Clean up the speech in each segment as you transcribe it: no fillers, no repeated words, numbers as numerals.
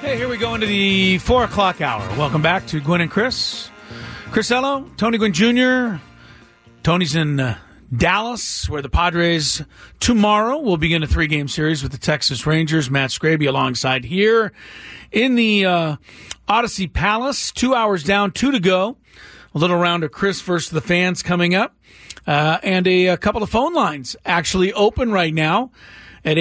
Hey, here we go into the 4 o'clock hour. Welcome back to Gwynn and Chris. Chris Ello, Tony Gwynn Jr. Tony's in Dallas, where the Padres tomorrow will begin a 3-game series with the Texas Rangers. Matt Scraby alongside here in the Odyssey Palace. 2 hours down, 2 to go. A little round of Chris versus the fans coming up. And a couple of phone lines open right now at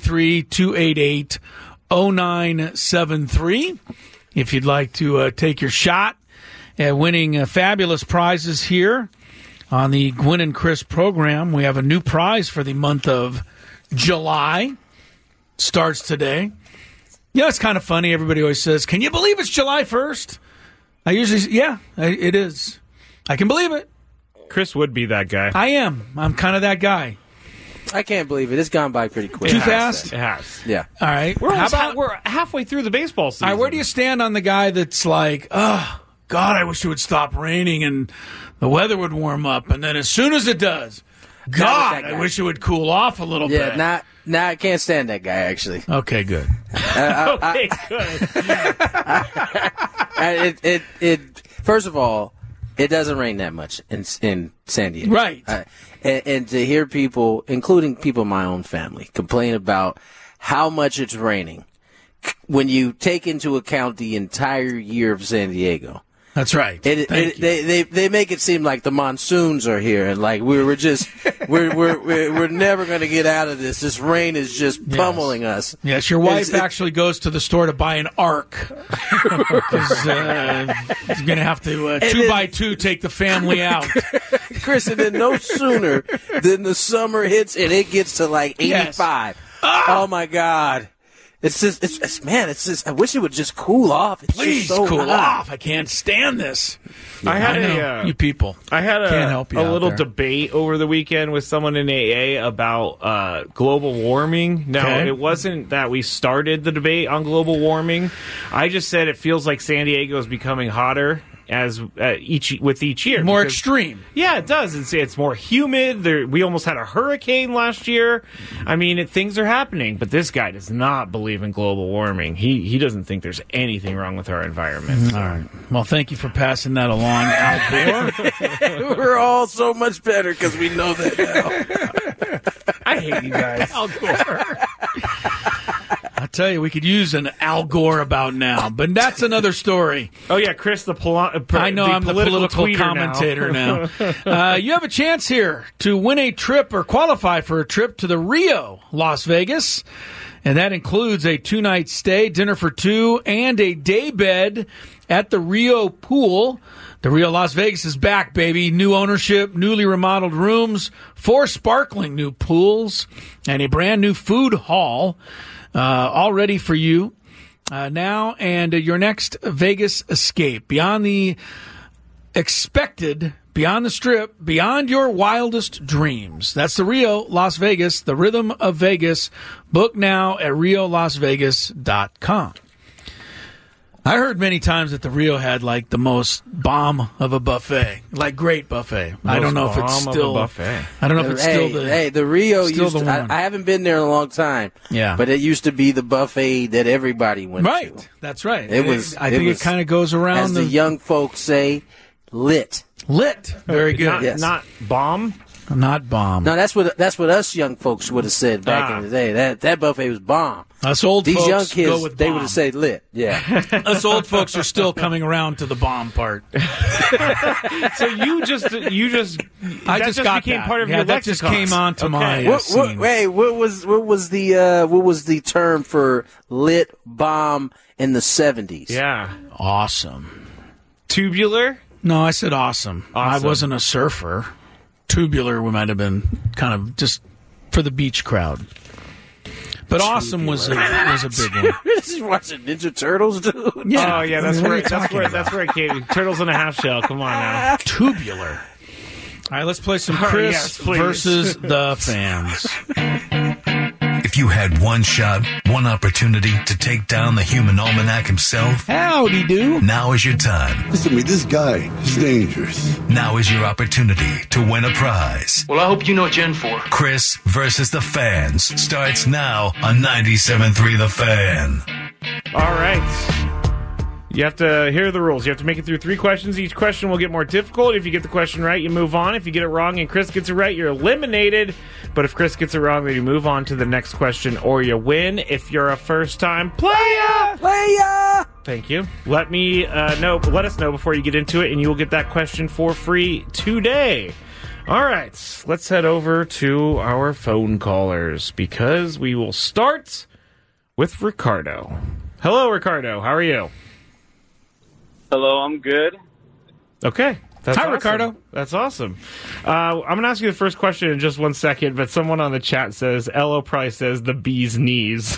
833-288-0973. If you'd like to take your shot at winning fabulous prizes here on the Gwynn and Chris program, we have a new prize for the month of July. Starts today. Yeah, it's kind of funny. Everybody always says, can you believe it's July 1st? I usually say, yeah, it is. I can believe it. Chris would be that guy. I am. I'm kind of that guy. I can't believe it. It's gone by pretty quick. Too fast? It has. Yeah. All right. We're halfway through the baseball season. All right, where do you stand on the guy that's like, oh, God, I wish it would stop raining and the weather would warm up. And then as soon as it does, God, I wish it would cool off a little bit. Yeah, I can't stand that guy, actually. Okay, good. Okay, good. First of all, it doesn't rain that much in San Diego. Right. And to hear people, including people in my own family, complain about how much it's raining when you take into account the entire year of San Diego. That's right. They make it seem like the monsoons are here and like we're never going to get out of this. This rain is just pummeling us. Yes, your wife actually goes to the store to buy an ark because she's going to have to 2x2 take the family out. Chris, and then no sooner than the summer hits and it gets to like 85. Yes. Oh my God. It's just, I wish it would just cool off. It's Please just so cool hot. off. I can't stand this. I had you people. I had Can't help you a out little there. debate over the weekend with someone in AA about global warming. Now, It wasn't that we started the debate on global warming. I just said it feels like San Diego is becoming hotter with each year. More extreme. Yeah, it does. It's more humid. We almost had a hurricane last year. I mean, things are happening, but this guy does not believe in global warming. He doesn't think there's anything wrong with our environment. All right. Well, thank you for passing that along, Al Gore. We're all so much better because we know that now. I hate you guys. Al Gore. I tell you, we could use an Al Gore about now, but that's another story. Oh, yeah, Chris, I know I'm the political commentator now. You have a chance here to win a trip or qualify for a trip to the Rio, Las Vegas, and that includes a 2-night stay, dinner for two, and a day bed at the Rio Pool. The Rio Las Vegas is back, baby. New ownership, newly remodeled rooms, 4 sparkling new pools, and a brand new food hall. All ready for you now and your next Vegas escape. Beyond the expected, beyond the Strip, beyond your wildest dreams. That's the Rio Las Vegas, the rhythm of Vegas. Book now at RioLasVegas.com. I heard many times that the Rio had like the most bomb of a buffet, like great buffet. I don't know if it's still buffet. I don't know if it's still the Rio still used the to, one. I haven't been there in a long time. Yeah, but it used to be the buffet that everybody went to. Right, that's right. It was. I think it kind of goes around. As the young folks say, lit. Very good. Not bomb. Not bomb. No, that's what us young folks would have said back in the day. That buffet was bomb. Us old These folks young kids, go with they bomb. would have said lit. Yeah. Us old folks are still coming around to the bomb part. So you just got became that. part of Yeah, your that just lexicon. came onto my What scene. was the term for lit bomb in the 70s? Yeah. Awesome. Tubular? No, I said awesome. I Awesome. wasn't a surfer. Tubular might have been kind of just for the beach crowd. But awesome was a big one. This is watching Ninja Turtles, dude. Yeah. Oh yeah, that's What are where you talking about? that's where it came. Turtles in a half shell. Come on now. Tubular. All right, let's play some Oh, Chris yes, please. versus the fans. If you had one shot, one opportunity to take down the human almanac himself, Howdy do. now is your time. Listen to me, this guy is dangerous. Now is your opportunity to win a prize. Well, I hope you know what you're in for. Chris versus the fans starts now on 97.3 The Fan. All right. You have to hear the rules. You have to make it through 3 questions. Each question will get more difficult. If you get the question right, you move on. If you get it wrong and Chris gets it right, you're eliminated. But if Chris gets it wrong, then you move on to the next question or you win. If you're a first-time player, thank you. Let us know before you get into it, and you will get that question for free today. All right, let's head over to our phone callers because we will start with Ricardo. Hello, Ricardo. How are you? Hello, I'm good. Okay. That's Hi, awesome. Ricardo. That's awesome. I'm going to ask you the first question in just 1 second, but someone on the chat says, Elo probably says the bee's knees.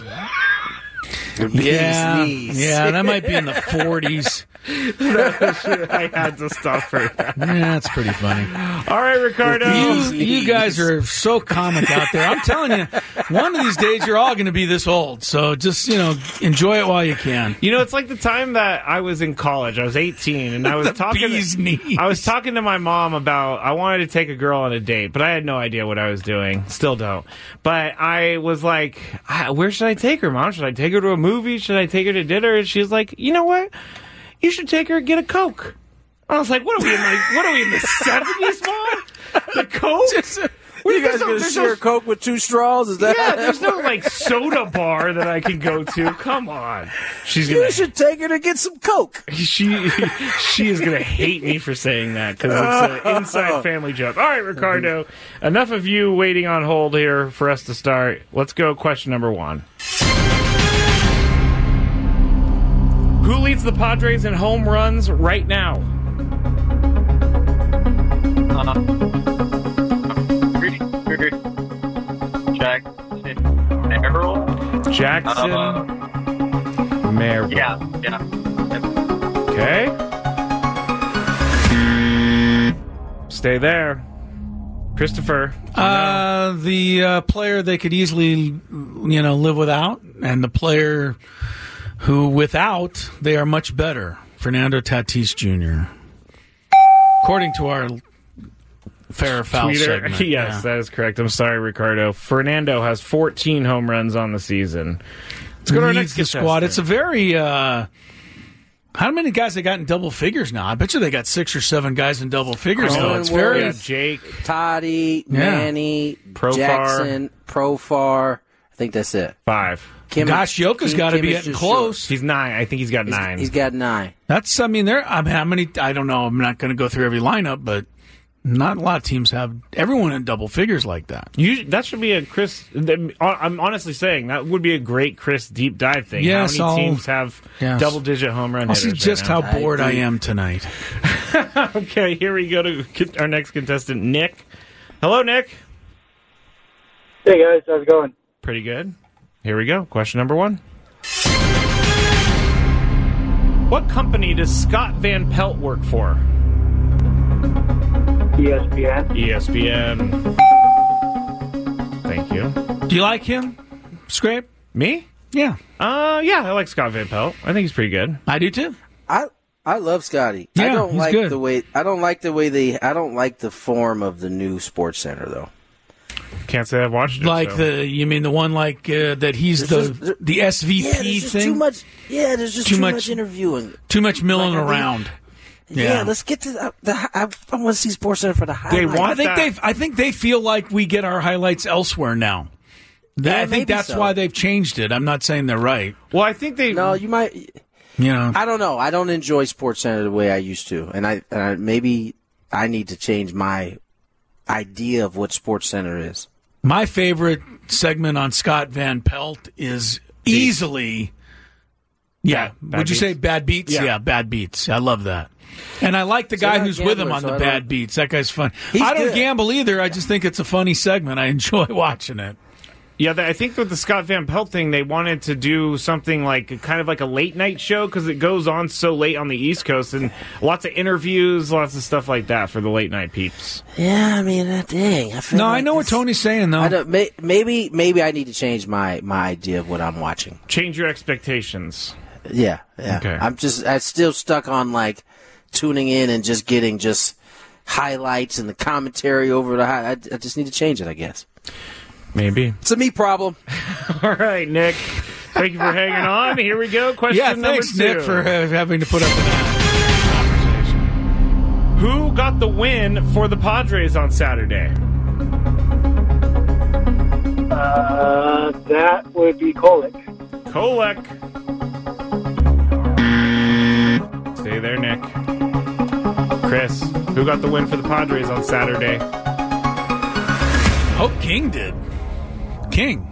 Yeah, that might be in the 40s. I had to stop for that. Yeah, that's pretty funny. All right, Ricardo. You guys are so comic out there. I'm telling you, one of these days you're all going to be this old. So just, enjoy it while you can. It's like the time that I was in college. I was 18, and I was talking to my mom about I wanted to take a girl on a date, but I had no idea what I was doing. Still don't. But I was like, where should I take her, Mom? Should I take her to a movie? Should I take her to dinner? And she was like, you know what? You should take her and get a Coke. I was like, what are we in the 70s, Mom? The Coke? You guys going to share a Coke with 2 straws? Is that? Yeah, there's no soda bar that I can go to. Come on. You should take her to get some Coke. She is going to hate me for saying that because it's an inside family joke. All right, Ricardo, enough of you waiting on hold here for us to start. Let's go question number 1. Who leads the Padres in home runs right now? Jackson Merrill. Yeah. Okay. Stay there. Christopher. The player they could easily, live without, and the player who without they are much better, Fernando Tatis Jr. According to our fair or foul Tweeter. segment. Yes, that is correct. I'm sorry, Ricardo. Fernando has 14 home runs on the season. Let's go to our next squad. It's a very how many guys they got in double figures now? I bet you they got 6 or 7 guys in double figures now. It's very Jake, Toddy, Manny, Profar. Jackson, Profar. I think that's it. 5. Gosh, Yoka's got to be getting close. Short. He's 9. I think he's got 9. He's got 9. That's, how many, I don't know. I'm not going to go through every lineup, but not a lot of teams have everyone in double figures like that. That should be a Chris, I'm honestly saying, that would be a great Chris deep dive thing. Yes, how many teams have double-digit home run hitters? I'll see just how bored I am tonight. Okay, here we go to our next contestant, Nick. Hello, Nick. Hey, guys. How's it going? Pretty good. Here we go. Question number 1. What company does Scott Van Pelt work for? ESPN. ESPN. Thank you. Do you like him, Scrape? Me? Yeah. Yeah, I like Scott Van Pelt. I think he's pretty good. I do too. I love Scotty. Yeah, I don't like good. I don't like the form of the new Sports Center though. Can't say I've watched it. Like so. you mean the one that he's the SVP thing? Too much. Yeah, there's just too much interviewing. Too much milling around. Yeah, let's get to I want to see Sports Center for the highlights. I think they feel like we get our highlights elsewhere now. I think that's why they've changed it. I'm not saying they're right. Well, I think they. No, you might. I don't know. I don't enjoy Sports Center the way I used to, and I maybe I need to change my idea of what Sports Center is. My favorite segment on Scott Van Pelt is easily, Bad would you Beats? say Bad Beats? Yeah, Bad Beats. I love that. And I like the guy who's with him on the Bad Beats. That guy's fun. I don't gamble either. I just think it's a funny segment. I enjoy watching it. Yeah, I think with the Scott Van Pelt thing, they wanted to do something like kind of like a late night show because it goes on so late on the East Coast and lots of interviews, lots of stuff like that for the late night peeps. Yeah, I mean, dang. I know what Tony's saying though. Maybe I need to change my idea of what I'm watching. Change your expectations. Yeah. Okay. I'm still stuck on like tuning in and just getting just highlights and the commentary over the I just need to change it, I guess. Maybe. It's a me problem. All right, Nick. Thank you for hanging on. Here we go. Question number 2. Nick, for having to put up with that conversation. Who got the win for the Padres on Saturday? That would be Kolek. Kolek. Stay there, Nick. Chris, who got the win for the Padres on Saturday? Hope King did. King.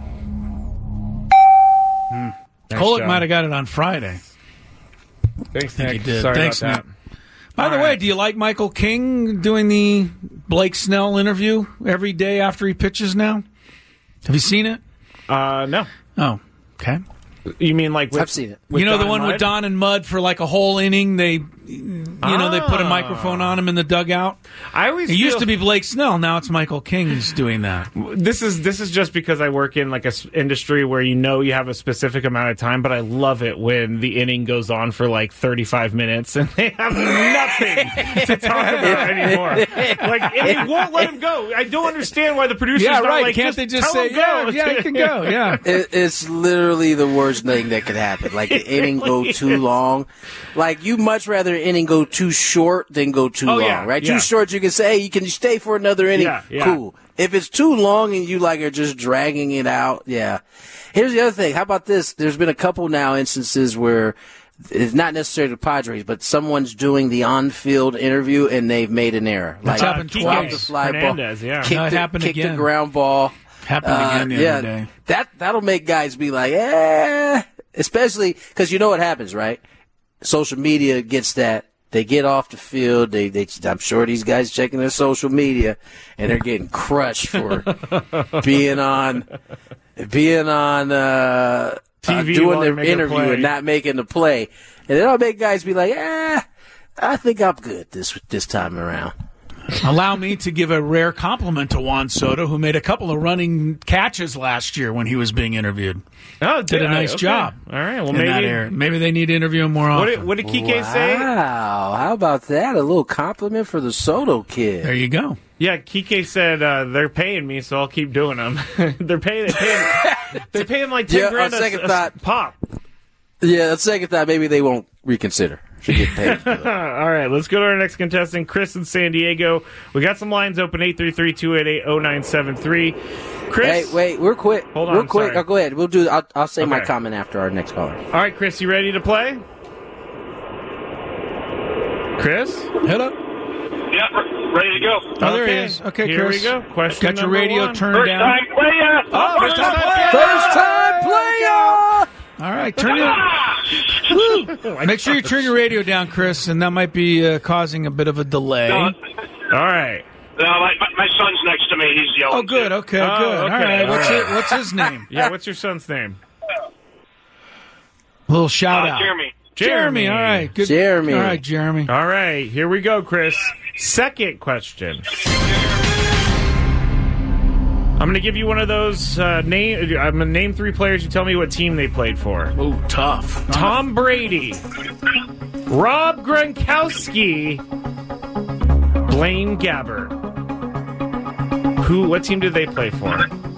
Nice Kolek job. might have got it on Friday. Thanks, I think Nick. he did. Sorry Thanks, about Nick. that. By the All way, right. do you like Michael King doing the Blake Snell interview every day after he pitches now? Have you seen it? No. Oh, okay. You mean like with, I've seen it. with You know the Don one Mudd? with Don and Mud for like a whole inning? They put a microphone on him in the dugout. I always It used feel- to be Blake Snell. Now it's Michael King who's doing that. This is just because I work in like a industry where you have a specific amount of time, but I love it when the inning goes on for like 35 minutes and they have nothing to talk about anymore. Like, and they won't let him go. I don't understand why the producers Yeah, not right. like, Can't they just tell say, him go. yeah, he can go. Yeah. It's literally the worst thing that could happen. Like an inning go too long. Like you much rather an inning go too short than go too long, yeah, right? yeah. Too short, you can say, hey, you can stay for another inning. Yeah. Cool. If it's too long and you like are just dragging it out, yeah. Here's the other thing. How about this? There's been a couple now instances where it's not necessarily the Padres, but someone's doing the on-field interview and they've made an error. That's like happened Kike dropped twice. the fly Hernandez, ball, yeah. kicked, No, it the, happened kicked the again. ground ball. Happened again the other day. That'll make guys be like, especially because you know what happens, right? Social media gets that. They get off the field. I'm sure these guys checking their social media, and they're getting crushed for being on TV doing while their making a interview play. and not making the play, and it'll make guys be like, I think I'm good this time around. Allow me to give a rare compliment to Juan Soto, who made a couple of running catches last year when he was being interviewed. Oh, Did a nice okay. job. All right. Well, in that area. Maybe they need to interview him more often. What did Kike say? Wow, how about that? A little compliment for the Soto kid. There you go. Yeah, Kike said they're paying me, so I'll keep doing them. They pay him like 10 Yeah, grand on second a thought- pop. Yeah, the second thought, maybe they won't reconsider. Should get paid. All right, let's go to our next contestant, Chris in San Diego. We got some lines open, 833-288-0973. Chris? Hey, wait, we're quick. Hold on, We're quick. sorry. Oh, go ahead. We'll do. I'll say my Okay. comment after our next caller. All right, Chris, you ready to play? Chris? Hit up. Yeah, ready to go. Oh, there he is. Okay, Here Chris. we go. Question Got your number radio one. turned First down. time player. Oh, First time player. First time player. All right, turn your. Make sure you turn your radio down, Chris, and that might be causing a bit of a delay. No, All right. my son's next to me. He's yelling. Oh, good. too. Okay, Oh, good. All okay, right. all right. What's his name? Yeah, what's your son's name? A little shout out. Jeremy. Jeremy. All right. Good. Jeremy. All right, Jeremy. All right, here we go, Chris. Second question. I'm going to give you one of those I'm going to name 3 players. You tell me what team they played for. Ooh, tough. Tom Brady, Rob Gronkowski, Blaine Gabbert. What team did they play for?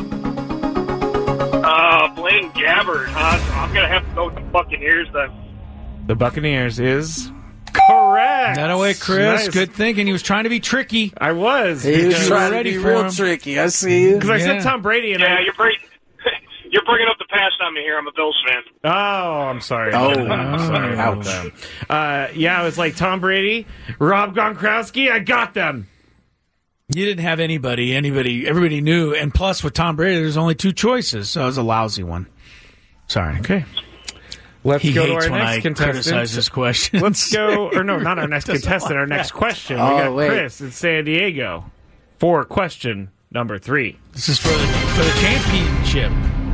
Blaine Gabbert. I'm gonna have to go with the Buccaneers then. The Buccaneers is correct. That away, Chris. Nice. Good thinking. He was trying to be tricky. I was. He was Because- trying to ready be for real him. tricky. I see you. Because I said Yeah. Tom Brady, and Yeah, you're bringing up the past on me here. I'm a Bills fan. Oh, I'm sorry. Oh. I'm sorry about Ouch. that. Yeah, it was like Tom Brady, Rob Gronkowski. I got them. You didn't have anybody. Everybody knew. And plus, with Tom Brady, there's only 2 choices, so it was a lousy one. Sorry. Okay. Let's He go to hates our when I next contestant. criticize his questions. Let's go, or no, not our next contestant, our next question. We Oh, got wait. Chris in San Diego for question number 3. This is for the championship.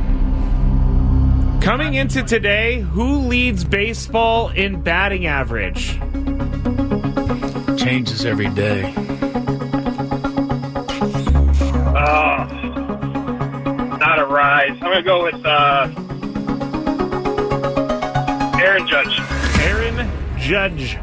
Coming into today, who leads baseball in batting average? Changes every day. Not a rise. I'm gonna go with Aaron Judge. Aaron Judge.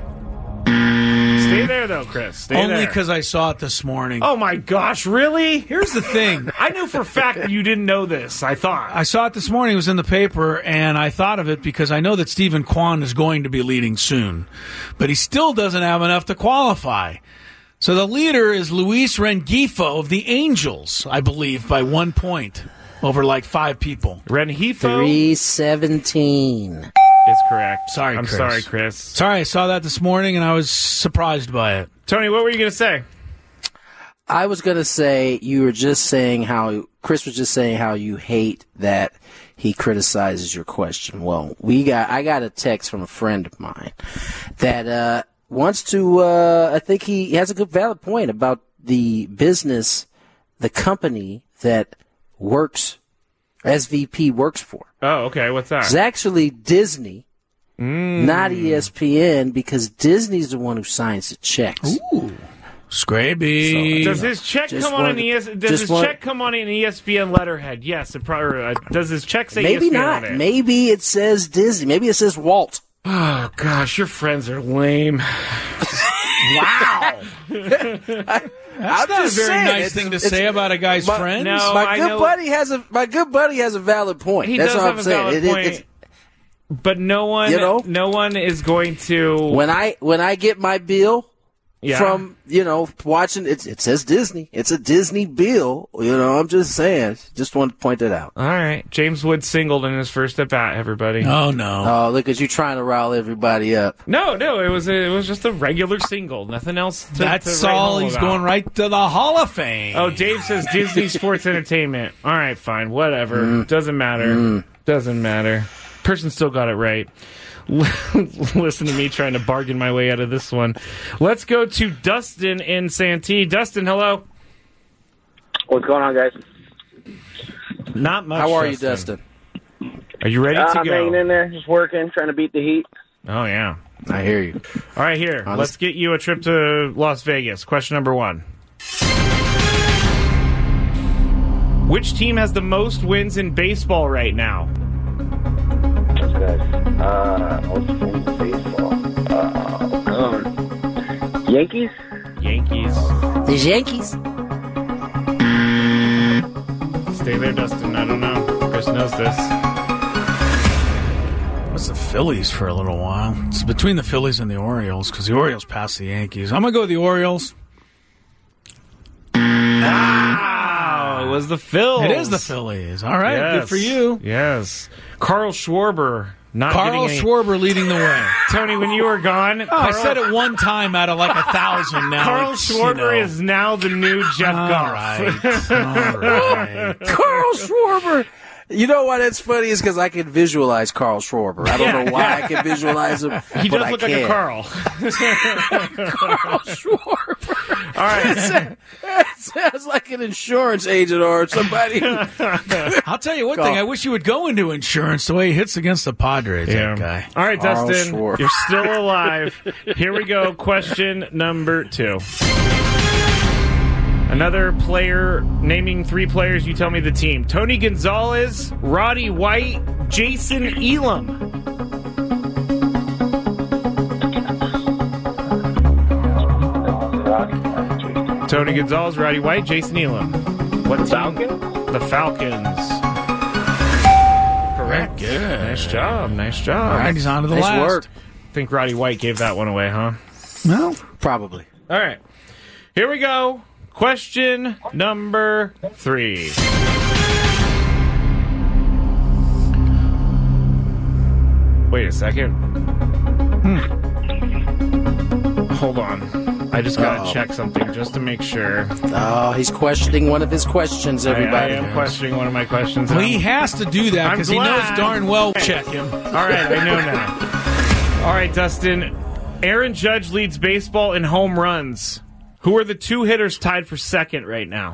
Stay there, though, Chris. Stay Only there. because I saw it this morning. Oh, my gosh, really? Here's the thing. I knew for a fact that you didn't know this. I thought. I saw it this morning. It was in the paper, and I thought of it because I know that Stephen Kwan is going to be leading soon, but he still doesn't have enough to qualify. So the leader is Luis Rengifo of the Angels, I believe, by 1 point over like 5 people. Rengifo 317 is correct. Sorry, I'm Chris. sorry, Chris. Sorry, I saw that this morning, and I was surprised by it. Tony, what were you going to say? I was going to say, you were just saying how, Chris was just saying how you hate that he criticizes your question. Well, I got a text from a friend of mine that, wants to, I think he has a good valid point about the business, the company that SVP works for. Oh, okay. What's that? It's actually Disney, not ESPN, because Disney's the one who signs the checks. Ooh. Scraby. So, does his check come on an ESPN letterhead? Yes. Does his check say maybe ESPN not. on it? Maybe it says Disney. Maybe it says Walt. Oh, gosh, your friends are lame. Wow. That's not a very nice thing to say about a guy's friends. No, my good buddy has a valid point. That's what I'm saying. Point, but no one is going to. When I get my bill from watching it says Disney. It's a Disney bill. I'm just saying. Just wanted to point that out. All right, James Wood singled in his first at bat. Everybody. Oh no! Oh, look at you trying to rile everybody up. No, it was just a regular single. Nothing else. That's all. He's going right to the Hall of Fame. Oh, Dave says Disney Sports Entertainment. All right, fine, whatever. Doesn't matter. Doesn't matter. Person still got it right. Listen to me trying to bargain my way out of this one. Let's go to Dustin in Santee. Dustin, hello. What's going on, guys? Not much. How are you, Dustin? Are you ready to go? I'm hanging in there, just working, trying to beat the heat. Oh, yeah. I hear you. All right, here. Let's get you a trip to Las Vegas. Question number 1. Which team has the most wins in baseball right now? Most wins in baseball. Yankees? Yankees. There's Yankees. Stay there, Dustin. I don't know. Chris knows this. What's the Phillies for a little while? It's between the Phillies and the Orioles because the Orioles passed the Yankees. I'm going to go with the Orioles. It was the Phils. It is the Phillies. All right, yes. good for you. Yes. Carl Schwarber. Schwarber leading the way. Tony, when you were gone... I said it one time out of like 1,000 now. Carl Schwarber is now the new Jeff Goff. All right. Carl Schwarber. You know why that's funny is because I can visualize Carl Schwarber. I don't know why I can visualize him. He does look like a Carl. Carl Schwarber. All right. It sounds like an insurance agent or somebody. I'll tell you one thing. I wish you would go into insurance the way he hits against the Padres, that guy. All right, Carl Dustin, Schwarber. you're still alive. Here we go. Question number 2. Another player, naming 3 players, you tell me the team. Tony Gonzalez, Roddy White, Jason Elam. Tony Gonzalez, Roddy White, Jason Elam. What team? Falcons? The Falcons. Correct. Good. Nice job. All right, he's on to the last. work. I think Roddy White gave that one away, huh? No. Probably. All right. Here we go. Question number 3. Wait a second. Hold on. I just gotta check something just to make sure. Oh, he's questioning one of his questions, everybody. I am questioning one of my questions. Well, he has to do that because he knows darn well we'll check him. All right, I know now. All right, Dustin. Aaron Judge leads baseball in home runs. Who are the 2 hitters tied for second right now?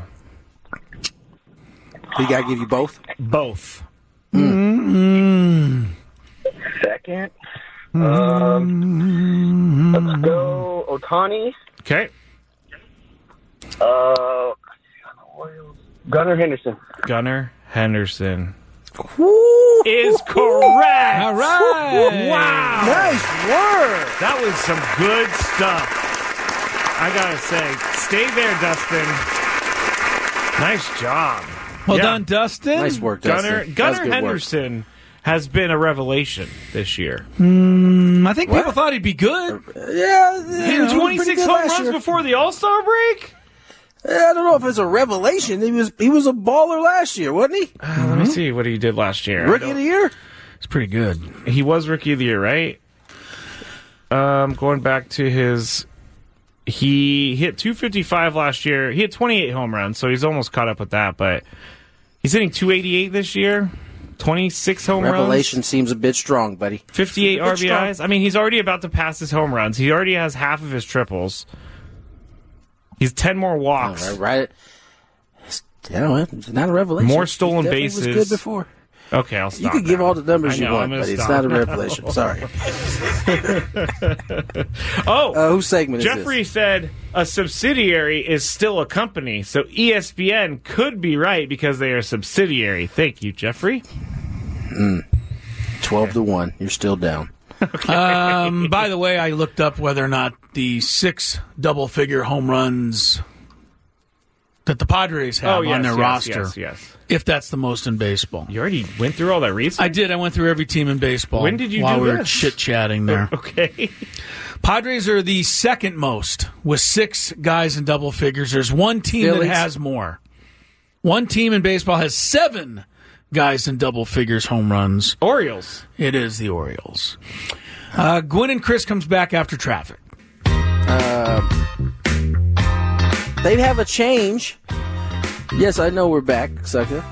He got to give you both? Both. Second? Let's go Ohtani. Okay. Gunnar Henderson. Gunnar Henderson Woo! is correct. All right. Wow. Nice work. That was some good stuff. I gotta say, stay there, Dustin. Nice job. Well done, Dustin. Nice work, Dustin. Gunnar Henderson has been a revelation this year. I think people thought he'd be good. Yeah, 26 home runs before the All-Star break? I don't know if it's a revelation. He was a baller last year, wasn't he? Let me see what he did last year. Rookie of the year? It's pretty good. He was Rookie of the Year, right? Going back to he hit 255 last year. He had 28 home runs, so he's almost caught up with that, but he's hitting 288 this year. 26 home runs. Revelation seems a bit strong, buddy. 58 RBIs. I mean, he's already about to pass his home runs. He already has half of his triples. He's 10 more walks. Right. It's not a revelation. More stolen bases. Was good before. Okay, I'll stop. You can give all the numbers you want, but it's not a revelation. Sorry. Whose segment is this? Jeffrey said a subsidiary is still a company, so ESPN could be right because they are a subsidiary. Thank you, Jeffrey. 12-1. You're still down. Okay. By the way, I looked up whether or not the 6 double-figure home runs that the Padres have on their roster, if that's the most in baseball. You already went through all that research? I did. I went through every team in baseball. When did you while do we this? were chit-chatting there. Okay. Padres are the second most with 6 guys in double figures. There's one team that has more. One team in baseball has 7 guys in double figures home runs. Orioles. It is the Orioles. Gwynn and Chris comes back after traffic. They have a change. Yes, I know we're back, sucker.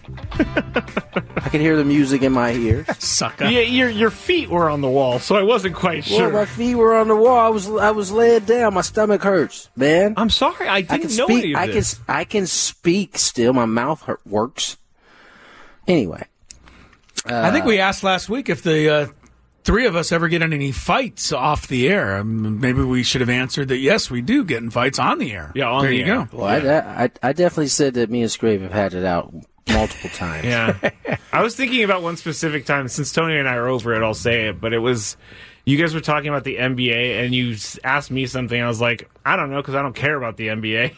I can hear the music in my ears. Sucker. Yeah, your feet were on the wall, so I wasn't quite sure. Well, my feet were on the wall. I was laying down. My stomach hurts, man. I'm sorry. I didn't know any of this. I can speak still. My mouth works. Anyway. I think we asked last week if the 3 of us ever get in any fights off the air. Maybe we should have answered that, yes, we do get in fights on the air. Yeah, on the air. There you go. Well, I definitely said that me and Scrape have had it out multiple times. Yeah. I was thinking about one specific time. Since Tony and I are over it, I'll say it. But it was, you guys were talking about the NBA, and you asked me something. I was like, I don't know, because I don't care about the NBA.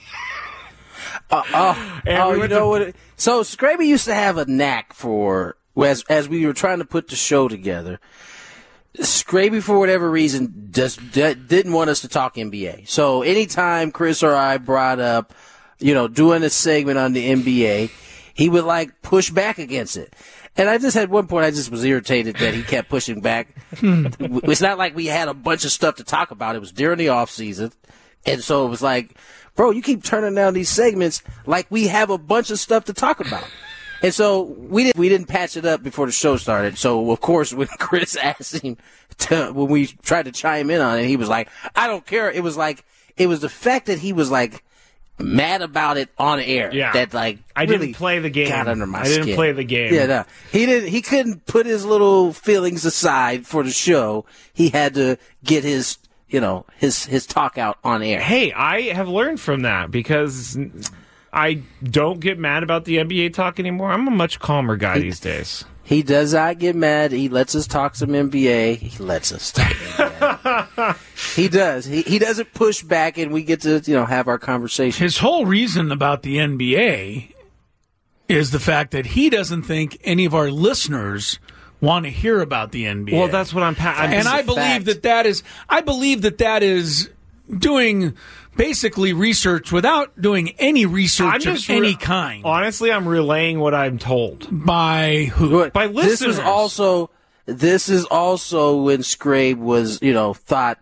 You know what? So Scrape used to have a knack for, as we were trying to put the show together, Scraby, for whatever reason, just didn't want us to talk NBA. So anytime Chris or I brought up, doing a segment on the NBA, he would push back against it. And I just had one point, I just was irritated that he kept pushing back. It's not like we had a bunch of stuff to talk about. It was during the off season. And so it was like, bro, you keep turning down these segments like we have a bunch of stuff to talk about. And so we didn't patch it up before the show started. So of course, when Chris asked him when we tried to chime in on it, he was like, "I don't care." It was the fact that he was mad about it on air. Yeah. That I really didn't play the game. Got under my I skin. didn't play the game. Yeah, no, he didn't. He couldn't put his little feelings aside for the show. He had to get his talk out on air. Hey, I have learned from that because I don't get mad about the NBA talk anymore. I'm a much calmer guy these days. He does not get mad. He lets us talk some NBA. He lets us talk NBA. He does. He doesn't push back, and we get to have our conversation. His whole reason about the NBA is the fact that he doesn't think any of our listeners want to hear about the NBA. Well, that's what I'm and I believe that is doing basically research without doing any research of any kind. Honestly, I'm relaying what I'm told. By who? By listeners. This is also when Scrape was, thought,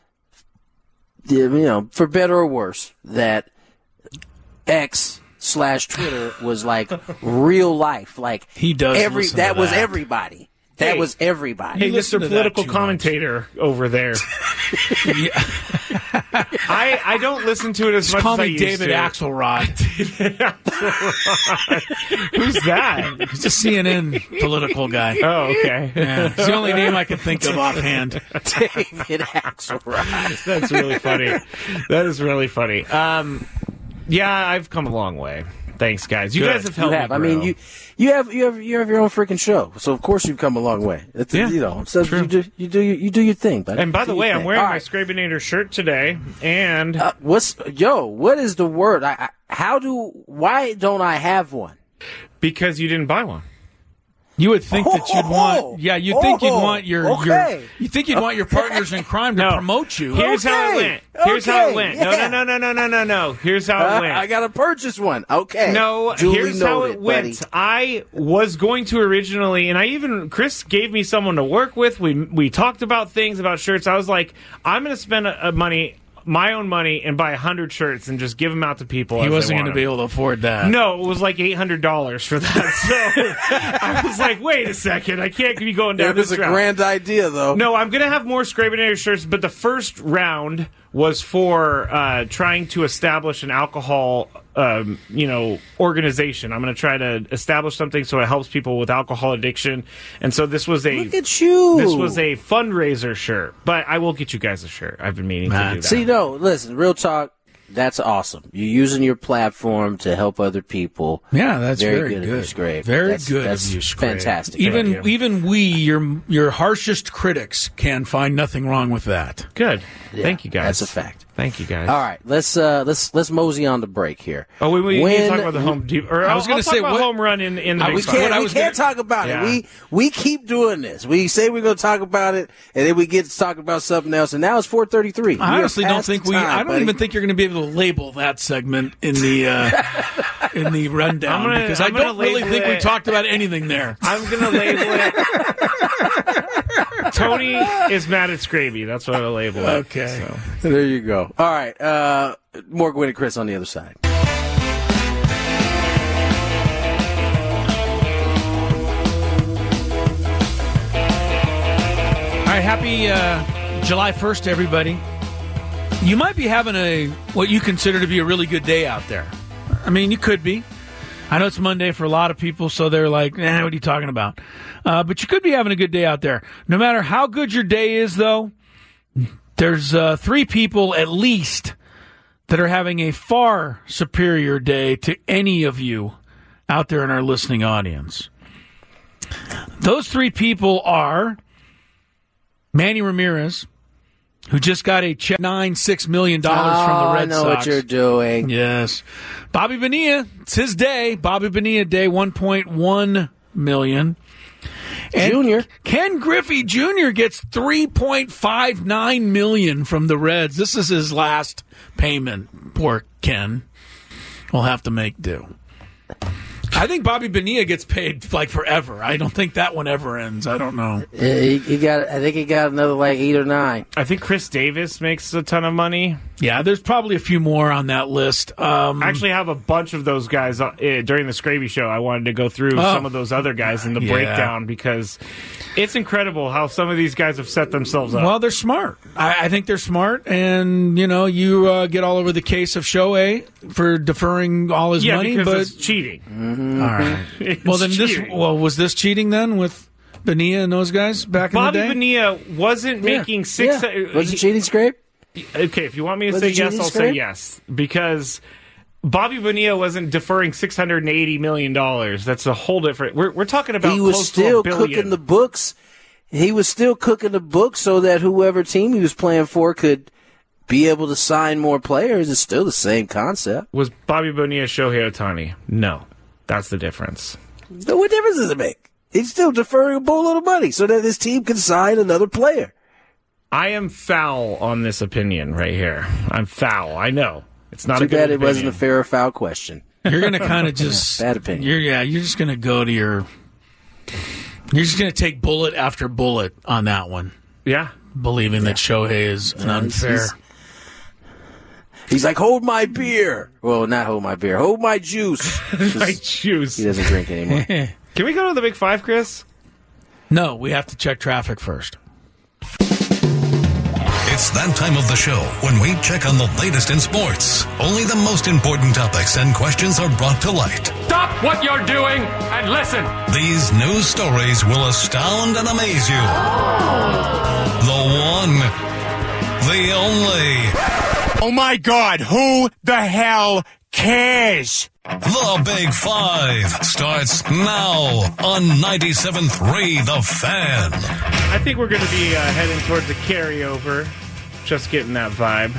for better or worse, that X/Twitter was real life. He does. That was everybody. That was everybody. Hey, Mr. Political Commentator over there. I don't listen to it as much as I used to. David Axelrod. Who's that? He's a CNN political guy. Oh, okay. Yeah, it's the only name I can think of offhand. David Axelrod. That's really funny. That is really funny. Yeah, I've come a long way. Thanks, guys. You guys have helped me grow. I mean, you have your own freaking show, so of course you've come a long way. So true. You do your thing. Buddy. And by the way, I'm wearing my Scrabinator shirt today. And what is the word? Why don't I have one? Because you didn't buy one. You would think that you'd want, you think you'd want your partners in crime to promote you. Here's how it went. Here's how it went. No. Here's how it went. I gotta purchase one. Okay. No, here's how it went. Buddy. I was going to originally, and Chris gave me someone to work with. We talked about things about shirts. I was like, I'm going to spend my own money and buy 100 shirts and just give them out to people. He wasn't going to be able to afford that. No, it was like $800 for that. So I was like, wait a second, I can't be going down this route. It was a grand idea, though. No, I'm going to have more Scrape-It shirts, but the first round was for trying to establish an alcohol organization. I'm going to try to establish something so it helps people with alcohol addiction. And so this was Look at you. This was a fundraiser shirt, but I will get you guys a shirt. I've been meaning to do that. See, no, listen, real talk. That's awesome. You're using your platform to help other people. Yeah, that's very good. Of you, Scrape. Very good of you, Scrape. Fantastic. Even we, your harshest critics, can find nothing wrong with that. Good. Yeah, thank you, guys. That's a fact. Thank you, guys. All right, let's mosey on the break here. Oh, we need to talk about the home. I was going to say what home run in the big we can't talk about it. We keep doing this. We say we're going to talk about it, and then we get to talk about something else. And now it's 4:33. I honestly don't think I don't even think you're going to be able to label that segment in the rundown because I don't really think we talked about anything there. I'm going to label it. Tony is mad at Scraby. That's what I'll label it. Okay. So. There you go. All right. More Gwynn and Chris on the other side. All right. Happy July 1st to everybody. You might be having what you consider to be a really good day out there. I mean, you could be. I know it's Monday for a lot of people, so they're like, what are you talking about? But you could be having a good day out there. No matter how good your day is, though, there's 3 people at least that are having a far superior day to any of you out there in our listening audience. Those 3 people are Manny Ramirez, who just got a check $6 million from the Red Sox. I know what you're doing. Yes. Bobby Bonilla, it's his day. Bobby Bonilla Day, $1.1 million. And Junior. Ken Griffey Jr. gets $3.59 million from the Reds. This is his last payment. Poor Ken. We'll have to make do. I think Bobby Bonilla gets paid like forever. I don't think that one ever ends. I don't know. I think he got another like 8 or 9. I think Chris Davis makes a ton of money. Yeah, there's probably a few more on that list. I actually have a bunch of those guys during the Scraby Show. I wanted to go through some of those other guys in the breakdown because it's incredible how some of these guys have set themselves up. Well, they're smart. I think they're smart, and you get all over the case of Shohei for deferring all his money, because but it's cheating. Mm-hmm. All right. Well, then was this cheating then with Bonilla and those guys back in the day? Bobby Bonilla wasn't making six. Yeah. Was it cheating, Scrape? Okay, if you want me to say yes, I'll say yes. Because Bobby Bonilla wasn't deferring $680 million. That's a whole different... We're talking about close to $1 billion. Cooking the books. He was still cooking the books so that whoever team he was playing for could be able to sign more players. It's still the same concept. Was Bobby Bonilla Shohei Ohtani? No. That's the difference. So what difference does it make? He's still deferring a boatload of money so that his team can sign another player. I am foul on this opinion right here. I'm foul. I know. It's not Too a good bad opinion. It wasn't a fair or foul question. You're going to kind of just... bad opinion. You're just going to go to your... You're just going to take bullet after bullet on that one. Yeah. Believing that Shohei is an unfair... He's like, hold my beer. Well, not hold my beer. Hold my juice. My juice. He doesn't drink anymore. Can we go to the Big Five, Chris? No, we have to check traffic first. It's that time of the show when we check on the latest in sports. Only the most important topics and questions are brought to light. Stop what you're doing and listen. These news stories will astound and amaze you. The one, the only... Oh my God, who the hell cares? The Big Five starts now on 97.3 The Fan. I think we're going to be heading towards the carryover. Just getting that vibe.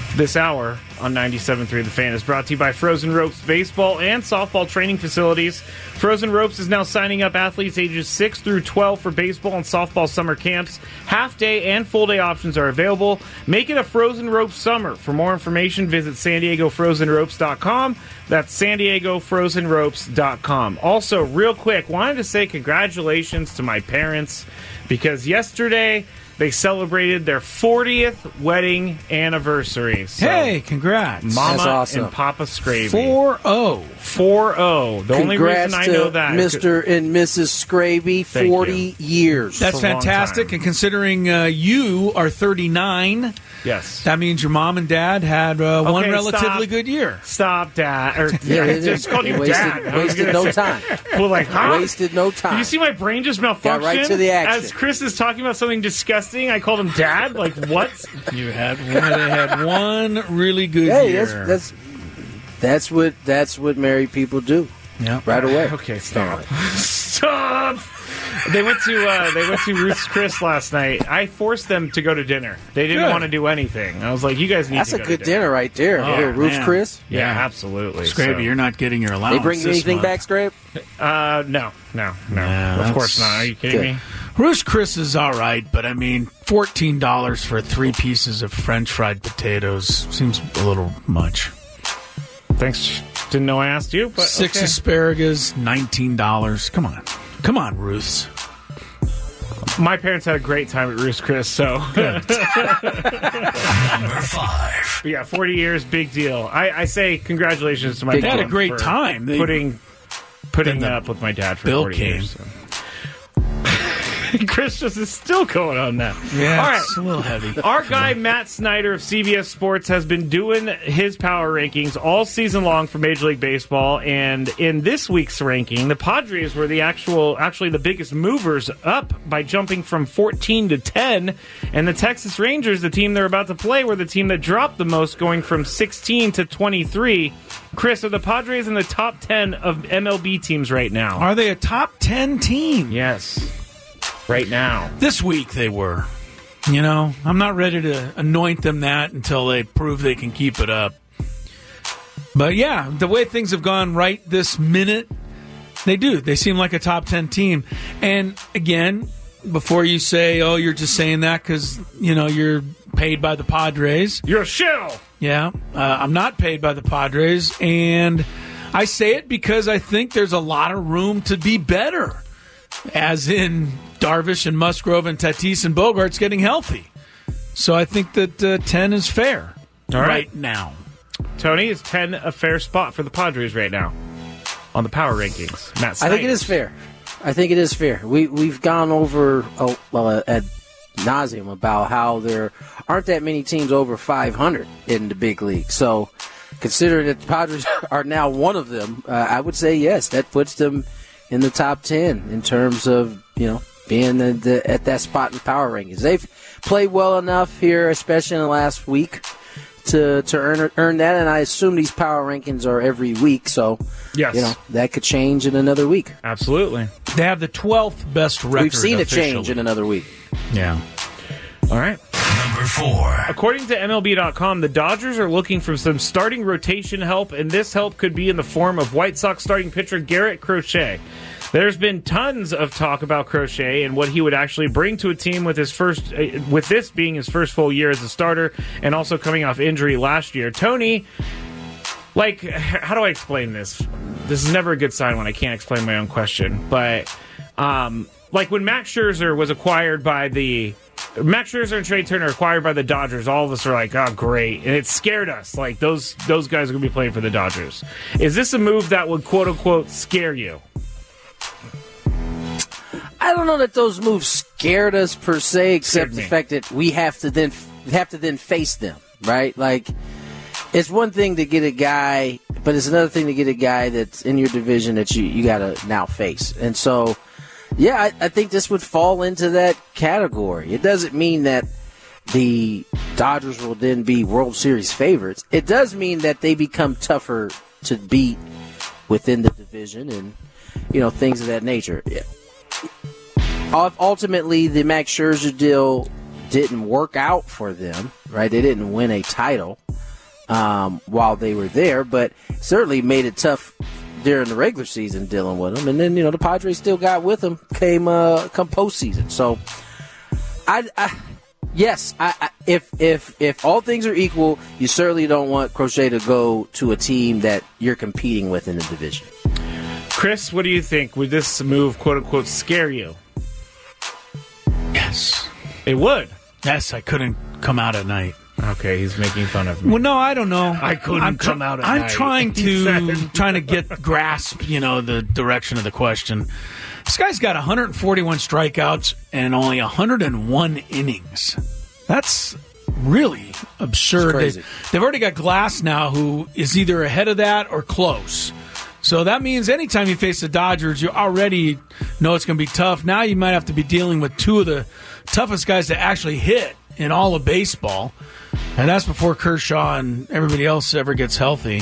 This hour on 97.3 The Fan is brought to you by Frozen Ropes baseball and softball training facilities. Frozen Ropes is now signing up athletes ages 6 through 12 for baseball and softball summer camps. Half-day and full-day options are available. Make it a Frozen Ropes summer. For more information, visit SanDiegoFrozenRopes.com. That's SanDiegoFrozenRopes.com. Also, real quick, wanted to say congratulations to my parents because yesterday they celebrated their 40th wedding anniversary. So hey, congrats. Mama That's awesome. and Papa Scravy. 4-0. 4-0. The only reason I know that Mr. and Mrs. Scravy, 40 years. That's a long fantastic. time. And considering you are 39, yes, that means your mom and dad had one relatively good year. Stop, Dad. Or, Yeah, just called you Dad. Wasted no time. Well, like, huh? Wasted no time. You see my brain just malfunction? Got right to the action. As Chris is talking about something disgusting, I called him Dad? Like, what? They had one really good year. That's what married people do. Yeah. Right away. Okay, stop. Stop! They went to Ruth's Chris last night. I forced them to go to dinner. They didn't want to do anything. I was like, you guys need That's to a go good to dinner. dinner right there. Oh, Ruth's man. Chris. Yeah, absolutely. Scraby, you're not getting your allowance. They bring you this anything month. back, Scrape? No. Yeah, Of course not. Are you kidding me? Ruth's Chris is all right, but I mean, $14 for 3 pieces of French fried potatoes seems a little much. Thanks. Didn't know I asked you, but 6 okay. asparagus, $19. Come on, Ruth's. My parents had a great time at Ruth's Chris, so. Number 5. Yeah, 40 years, big deal. I say congratulations to my They mom had a great for time. Putting up with my dad for Bill 40 came. years. So. Chris just is still going on that. Yeah, all right. it's a little heavy. Our guy Matt Snyder of CBS Sports has been doing his power rankings all season long for Major League Baseball, and in this week's ranking, the Padres were actually the biggest movers up by jumping from 14 to 10, and the Texas Rangers, the team they're about to play, were the team that dropped the most, going from 16 to 23. Chris, are the Padres in the top 10 of MLB teams right now? Are they a top 10 team? Yes. Right now. This week they were. You know, I'm not ready to anoint them that until they prove they can keep it up. But yeah, the way things have gone right this minute, they do. They seem like a top 10 team. And again, before you say, oh, you're just saying that because, you know, you're paid by the Padres. You're a shill. Yeah, I'm not paid by the Padres. And I say it because I think there's a lot of room to be better. As in Darvish and Musgrove and Tatis and Bogarts getting healthy. So I think that 10 is fair right now. Tony, is 10 a fair spot for the Padres right now on the power rankings? Matt Snyder. I think it is fair. We've gone over ad nauseum about how there aren't that many teams over 500 in the big league. So considering that the Padres are now one of them, I would say yes, that puts them in the top 10 in terms of, you know, being at that spot in power rankings. They've played well enough here, especially in the last week, to earn that, and I assume these power rankings are every week, so yes, you know, that could change in another week. Absolutely. They have the 12th best record. We've seen it officially. change in another week. Yeah. All right. Number 4. According to MLB.com, the Dodgers are looking for some starting rotation help, and this help could be in the form of White Sox starting pitcher Garrett Crochet. There's been tons of talk about Crochet and what he would actually bring to a team with this being his first full year as a starter and also coming off injury last year. Tony, like, how do I explain this? This is never a good sign when I can't explain my own question, but like when Max Scherzer was acquired by Max Scherzer and Trey Turner acquired by the Dodgers, all of us are like, oh, great. And it scared us. Like, those guys are going to be playing for the Dodgers. Is this a move that would, quote-unquote, scare you? I don't know that those moves scared us per se, except the fact that we have to then face them, right? Like, it's one thing to get a guy, but it's another thing to get a guy that's in your division that you got to now face. And so, yeah, I think this would fall into that category. It doesn't mean that the Dodgers will then be World Series favorites. It does mean that they become tougher to beat within the division and, you know, things of that nature. Ultimately, the Max Scherzer deal didn't work out for them, right? They didn't win a title. while they were there, but certainly made it tough during the regular season dealing with them. And then, the Padres still got with them come postseason. So, if all things are equal, you certainly don't want Crochet to go to a team that you're competing with in the division. Chris, what do you think? Would this move, quote unquote, scare you? Yes. It would. Yes, I couldn't come out at night. Okay, he's making fun of me. Well, no, I don't know. I couldn't come out at night. I'm trying to grasp, the direction of the question. This guy's got 141 strikeouts and only 101 innings. That's really absurd. They've already got Glass now, who is either ahead of that or close. So that means anytime you face the Dodgers, you already know it's going to be tough. Now you might have to be dealing with two of the toughest guys to actually hit in all of baseball. And that's before Kershaw and everybody else ever gets healthy.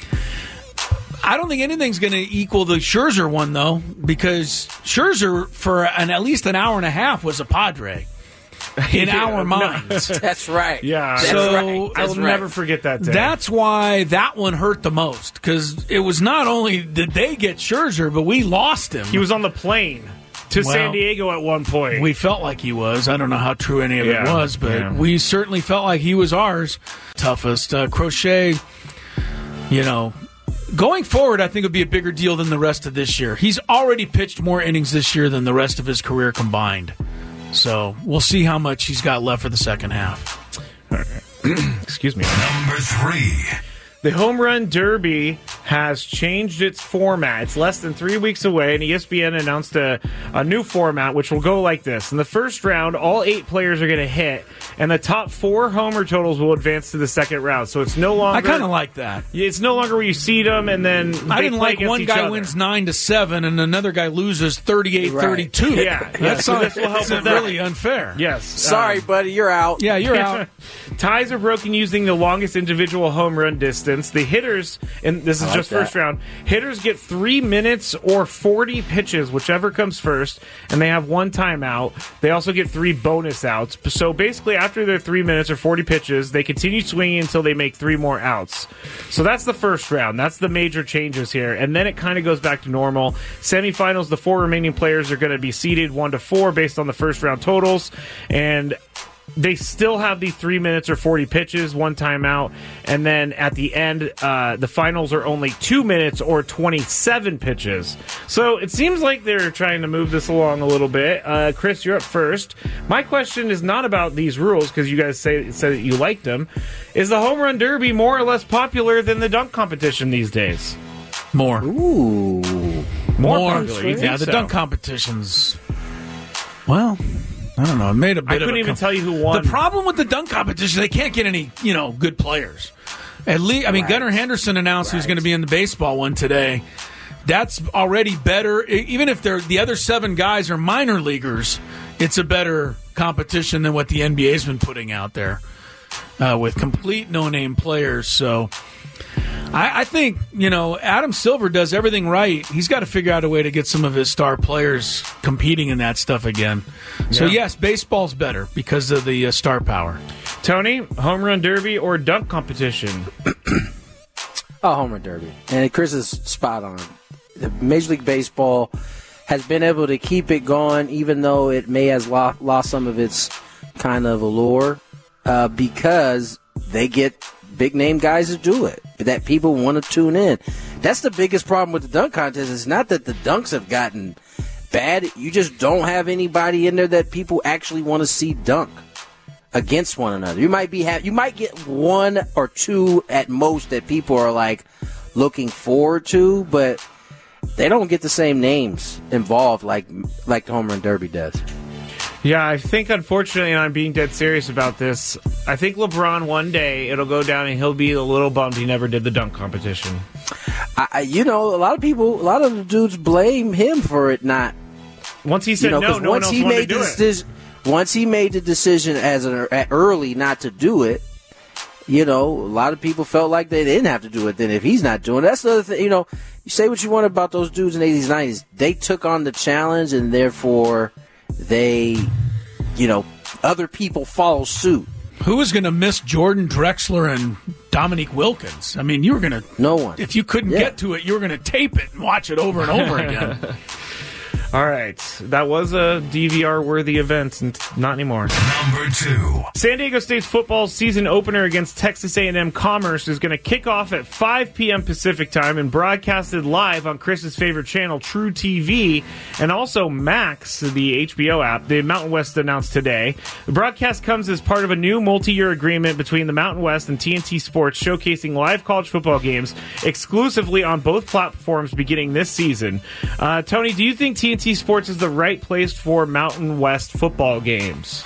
I don't think anything's going to equal the Scherzer one, though, because Scherzer, for at least an hour and a half, was a Padre. In our minds. That's right. Yeah. I'll never forget that day. That's why that one hurt the most, because it was not only did they get Scherzer, but we lost him. He was on the plane to San Diego at one point. We felt like he was. I don't know how true any of it was, but we certainly felt like he was ours. Toughest. Crochet, going forward, I think it would be a bigger deal than the rest of this year. He's already pitched more innings this year than the rest of his career combined. So we'll see how much he's got left for the second half. All right. Excuse me. Number 3. The Home Run Derby has changed its format. It's less than 3 weeks away, and ESPN announced a new format, which will go like this. In the first round, all 8 players are going to hit, and the top 4 homer totals will advance to the second round. So it's no longer... I kind of like that. It's no longer where you seed them, and then I didn't like one guy wins 9-7, and another guy loses 38-32. Right. Yeah. That's so this will help with that. Really unfair. Yes. Sorry, buddy, you're out. Yeah, you're out. Ties are broken using the longest individual home run distance. The hitters, and this is just first round, hitters get 3 minutes or 40 pitches, whichever comes first, and they have 1 timeout. They also get 3 bonus outs. So basically, after their 3 minutes or 40 pitches, they continue swinging until they make 3 more outs. So that's the first round. That's the major changes here. And then it kind of goes back to normal. Semifinals, the 4 remaining players are going to be seeded 1-4 based on the first round totals. And they still have the 3 minutes or 40 pitches, 1 timeout, and then at the end, the finals are only 2 minutes or 27 pitches. So it seems like they're trying to move this along a little bit. Chris, you're up first. My question is not about these rules, because you guys said that you liked them. Is the Home Run Derby more or less popular than the dunk competition these days? More. Ooh. More popular. Yeah, the dunk competitions... Well... I don't know. It made a bit I couldn't even tell you who won. The problem with the dunk competition, they can't get any, good players. At least, Gunnar Henderson announced he was going to be in the baseball one today. That's already better. Even if the other 7 guys are minor leaguers, it's a better competition than what the NBA's been putting out there with complete no-name players. So I think, Adam Silver does everything right. He's got to figure out a way to get some of his star players competing in that stuff again. So, yes, baseball's better because of the star power. Tony, Home Run Derby or dunk competition? Home Run Derby. And Chris is spot on. The Major League Baseball has been able to keep it going, even though it may have lost some of its kind of allure, because they get big-name guys to do it, that people want to tune in. That's the biggest problem with the dunk contest. It's not that the dunks have gotten bad. You just don't have anybody in there that people actually want to see dunk against one another. You might get 1 or 2 at most that people are like looking forward to, but they don't get the same names involved like the Home Run Derby does. Yeah, I think, unfortunately, and I'm being dead serious about this, I think LeBron one day, it'll go down and he'll be a little bummed he never did the dunk competition. A lot of the dudes blame him for it not. Once he said no one else wanted to do it. Once he made the decision early not to do it, a lot of people felt like they didn't have to do it then if he's not doing it. That's the other thing, you say what you want about those dudes in the 80s, 90s. They took on the challenge, and therefore they, other people follow suit. Who was going to miss Jordan Drexler and Dominique Wilkins? I mean, you were going to... No one. If you couldn't get to it, you were going to tape it and watch it over and over again. All right. That was a DVR-worthy event, and not anymore. Number 2. San Diego State's football season opener against Texas A&M Commerce is going to kick off at 5 p.m. Pacific time and broadcasted live on Chris's favorite channel, True TV, and also Max, the HBO app. The Mountain West announced today. The broadcast comes as part of a new multi-year agreement between the Mountain West and TNT Sports, showcasing live college football games exclusively on both platforms beginning this season. Tony, do you think TNT Sports is the right place for Mountain West football games?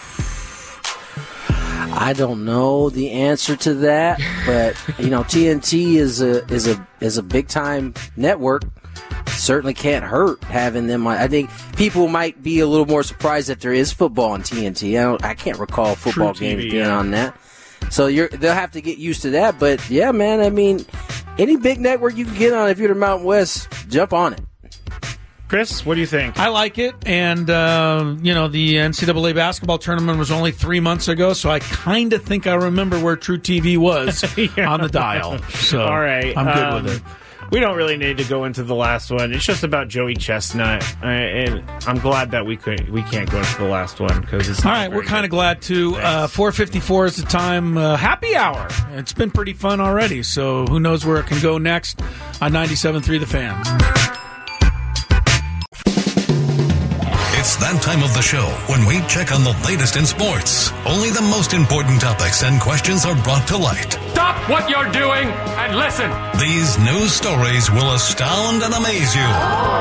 I don't know the answer to that, but TNT is a big time network. Certainly can't hurt having them on. I think people might be a little more surprised that there is football on TNT. I can't recall football games being on that. So they'll have to get used to that. But yeah, man, I mean, any big network you can get on if you're the Mountain West, jump on it. Chris, what do you think? I like it, and the NCAA basketball tournament was only 3 months ago, so I kind of think I remember where True TV was on the dial. So all right, I'm good with it. We don't really need to go into the last one. It's just about Joey Chestnut, and I'm glad that we can't go into the last one because it's all right. We're kind of glad to. 4:54 is the time. Happy hour. It's been pretty fun already. So who knows where it can go next on 97.3 The Fan. It's that time of the show when we check on the latest in sports. Only the most important topics and questions are brought to light. Stop what you're doing and listen. These news stories will astound and amaze you.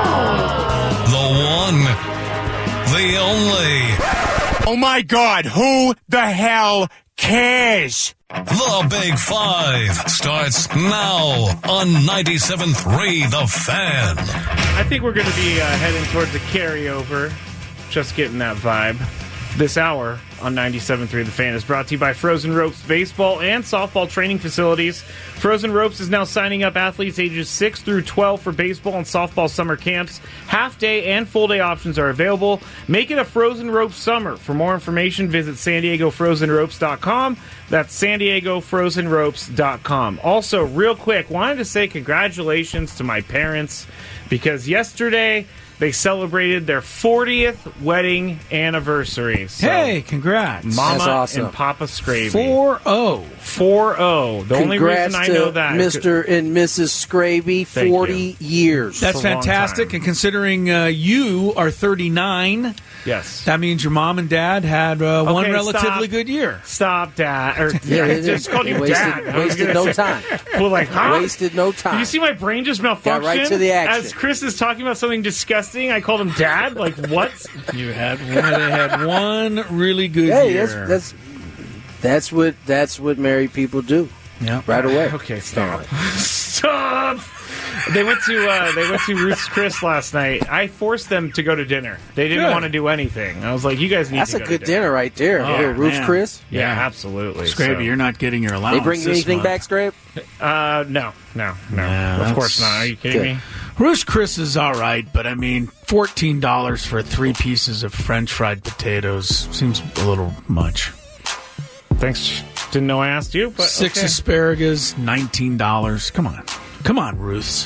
The one, the only. Oh my God, who the hell cares? The Big Five starts now on 97.3 The Fan. I think we're going to be heading towards a carryover. Just getting that vibe. This hour on 97.3 The Fan is brought to you by Frozen Ropes Baseball and Softball Training Facilities. Frozen Ropes is now signing up athletes ages 6 through 12 for baseball and softball summer camps. Half-day and full-day options are available. Make it a Frozen Ropes summer. For more information, visit SanDiegoFrozenRopes.com. That's SanDiegoFrozenRopes.com. Also, real quick, wanted to say congratulations to my parents because yesterday they celebrated their 40th wedding anniversary. So hey, congrats. Mama That's awesome. and Papa Scravy. 4-0. 4-0. The only reason I know that Mr. and Mrs. Scravy, 40 years. That's fantastic. And considering you are 39, yes, that means your mom and dad had one relatively good year. Stop, Dad. Or, I just called you Dad. Wasted no time. Well, like, huh? Wasted no time. You see my brain just malfunction? Got right to the action. As Chris is talking about something disgusting, I called him Dad? Like, what? They had one really good year. That's what married people do. Yeah. Right away. Okay, stop. Stop! They went to Ruth's Chris last night. I forced them to go to dinner. They didn't want to do anything. I was like, you guys need to go to dinner. That's a good dinner right there. Ruth's Chris? Yeah, absolutely. Scrappy, you're not getting your allowance. They bring you anything back, Scrape? No. Of course not. Are you kidding me? Ruth's Chris is all right, but I mean, $14 for 3 pieces of French fried potatoes seems a little much. Thanks. Didn't know I asked you, but 6 asparagus, $19. Come on, Ruth's.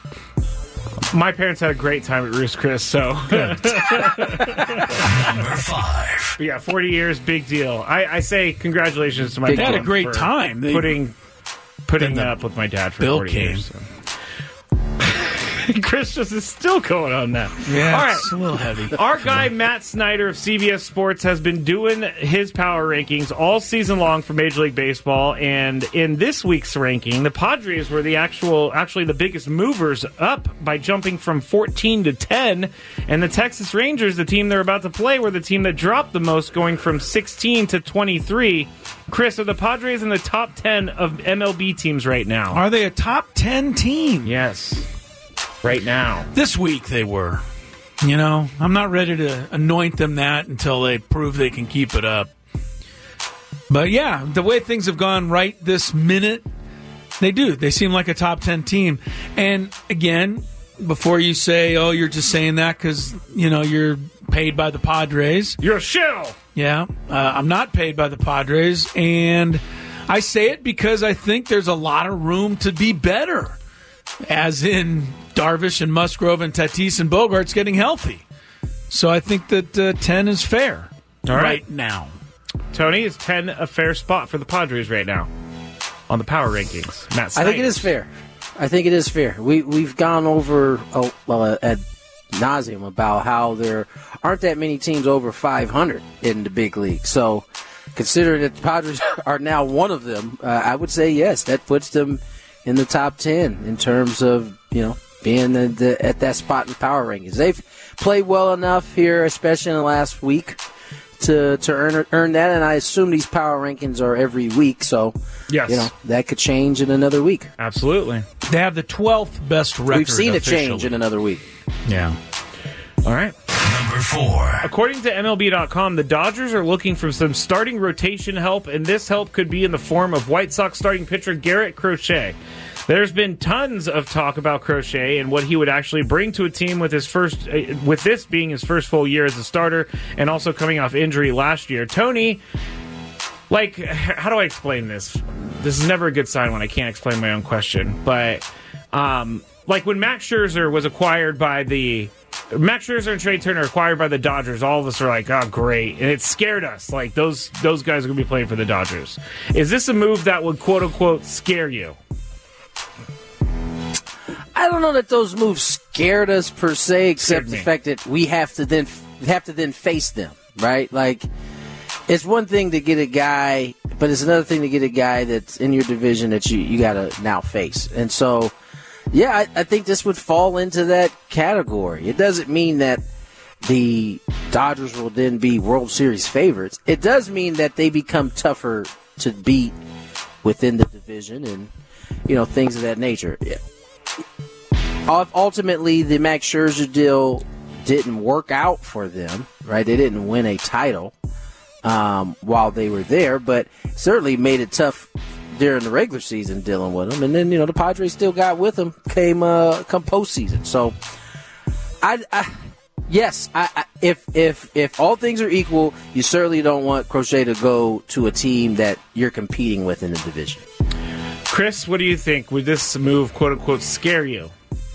My parents had a great time at Ruth's Chris, so. Number 5. Yeah, 40 years, big deal. I say congratulations to my dad. They had a great time. Putting up with my dad for 40 years. So. Chris just is still going on that. Yeah, all right. It's a little heavy. Our guy Matt Snyder of CBS Sports has been doing his power rankings all season long for Major League Baseball, and in this week's ranking, the Padres were actually the biggest movers up by jumping from 14 to 10, and the Texas Rangers, the team they're about to play, were the team that dropped the most, going from 16 to 23. Chris, are the Padres in the top 10 of MLB teams right now? Are they a top 10 team? Yes. Right now. This week they were. You know, I'm not ready to anoint them that until they prove they can keep it up. But yeah, the way things have gone right this minute, they do. They seem like a top 10 team. And again, before you say, oh, you're just saying that because, you know, you're paid by the Padres. You're a shill. Yeah, I'm not paid by the Padres, and I say it because I think there's a lot of room to be better, as in Darvish and Musgrove and Tatis and Bogarts getting healthy. So I think that 10 is fair right now. Tony, is 10 a fair spot for the Padres right now on the power rankings? Matt Snyder. I think it is fair. I think it is fair. We've gone over ad nauseum about how there aren't that many teams over 500 in the big league. So considering that the Padres are now one of them, I would say yes, that puts them in the top 10 in terms of, being at that spot in power rankings. They've played well enough here, especially in the last week, to earn that, and I assume these power rankings are every week, so yes. That could change in another week. Absolutely. They have the 12th best record. We've seen officially. it change in another week. Yeah. All right. Number 4. According to MLB.com, the Dodgers are looking for some starting rotation help, and this help could be in the form of White Sox starting pitcher Garrett Crochet. There's been tons of talk about Crochet and what he would actually bring to a team with this being his first full year as a starter and also coming off injury last year. Tony, how do I explain this? This is never a good sign when I can't explain my own question. But, when Max Scherzer was acquired by Max Scherzer and Trey Turner acquired by the Dodgers, all of us are like, oh, great. And it scared us. Like, those guys are going to be playing for the Dodgers. Is this a move that would, quote-unquote, scare you? I don't know that those moves scared us per se, except the fact that we have to then face them, right? Like, it's one thing to get a guy, but it's another thing to get a guy that's in your division that you got to now face. And so, yeah, I think this would fall into that category. It doesn't mean that the Dodgers will then be World Series favorites. It does mean that they become tougher to beat within the division and, things of that nature. Ultimately, the Max Scherzer deal didn't work out for them, right? They didn't win a title while they were there, but certainly made it tough during the regular season dealing with them. And then, the Padres still got with them come postseason. So, if all things are equal, you certainly don't want Crochet to go to a team that you're competing with in the division. Chris, what do you think? Would this move, quote-unquote, scare you?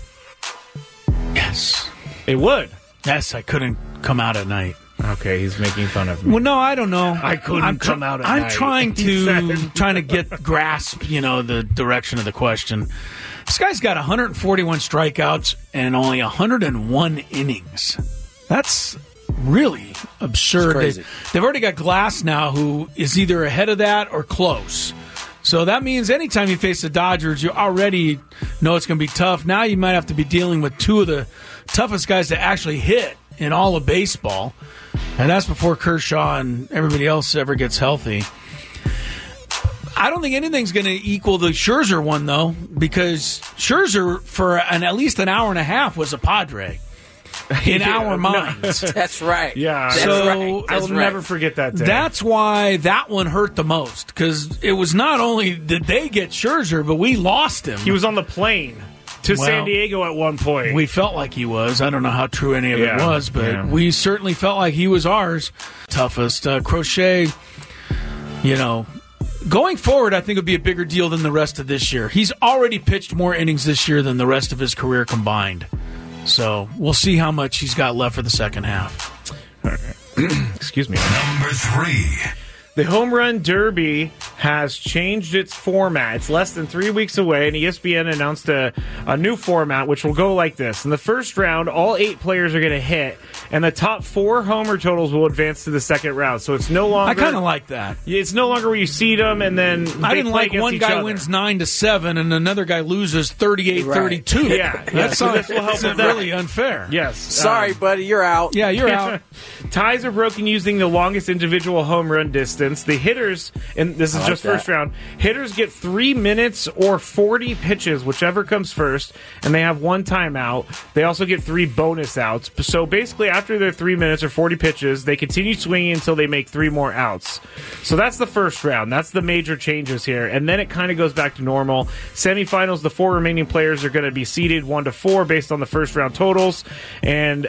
Yes. It would? Yes, I couldn't come out at night. Okay, he's making fun of me. Well, no, I don't know. I couldn't come out at night. I'm trying to grasp, the direction of the question. This guy's got 141 strikeouts and only 101 innings. That's really absurd. They've already got Glass now, who is either ahead of that or close. So that means anytime you face the Dodgers, you already know it's going to be tough. Now you might have to be dealing with two of the toughest guys to actually hit in all of baseball. And that's before Kershaw and everybody else ever gets healthy. I don't think anything's going to equal the Scherzer one, though, because Scherzer, for at least an hour and a half, was a Padre. In our minds. That's right. Yeah. So I'll never forget that day. That's why that one hurt the most, because it was not only did they get Scherzer, but we lost him. He was on the plane to San Diego at one point. We felt like he was. I don't know how true any of it was, but we certainly felt like he was ours. Toughest. Crochet, going forward, I think it would be a bigger deal than the rest of this year. He's already pitched more innings this year than the rest of his career combined. So we'll see how much he's got left for the second half. All right. Excuse me. Number 3. The Home Run Derby has changed its format. It's less than 3 weeks away, and ESPN announced a new format, which will go like this. In the first round, all 8 players are going to hit, and the top 4 homer totals will advance to the second round. So it's no longer... I kind of like that. It's no longer where you seed them, and then I didn't like one guy wins 9-7, and another guy loses 38-32. Right. Yeah. That's really unfair. Yes. Sorry, buddy, you're out. Yeah, you're out. Ties are broken using the longest individual home run distance. The hitters, and this is just first round, hitters get 3 minutes or 40 pitches, whichever comes first, and they have 1 timeout. They also get 3 bonus outs. So basically, after their 3 minutes or 40 pitches, they continue swinging until they make 3 more outs. So that's the first round. That's the major changes here. And then it kind of goes back to normal. Semifinals, the 4 remaining players are going to be seeded 1 to 4 based on the first round totals. And